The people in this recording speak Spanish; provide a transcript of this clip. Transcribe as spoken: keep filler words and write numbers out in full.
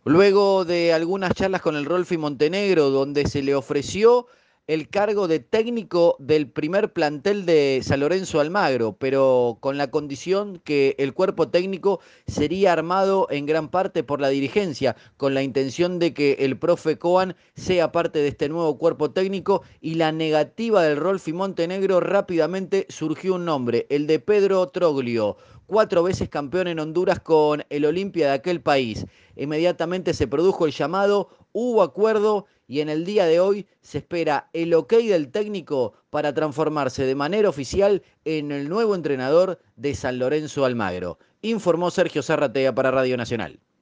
Luego de algunas charlas con el Rolfi Montenegro, donde se le ofreció el cargo de técnico del primer plantel de San Lorenzo Almagro, pero con la condición que el cuerpo técnico sería armado en gran parte por la dirigencia, con la intención de que el profe Coan sea parte de este nuevo cuerpo técnico, y la negativa del Rolfi Montenegro, rápidamente surgió un nombre, el de Pedro Troglio, cuatro veces campeón en Honduras con el Olimpia de aquel país. Inmediatamente se produjo el llamado, hubo acuerdo y en el día de hoy se espera el ok del técnico para transformarse de manera oficial en el nuevo entrenador de San Lorenzo Almagro. Informó Sergio Zarratea para Radio Nacional.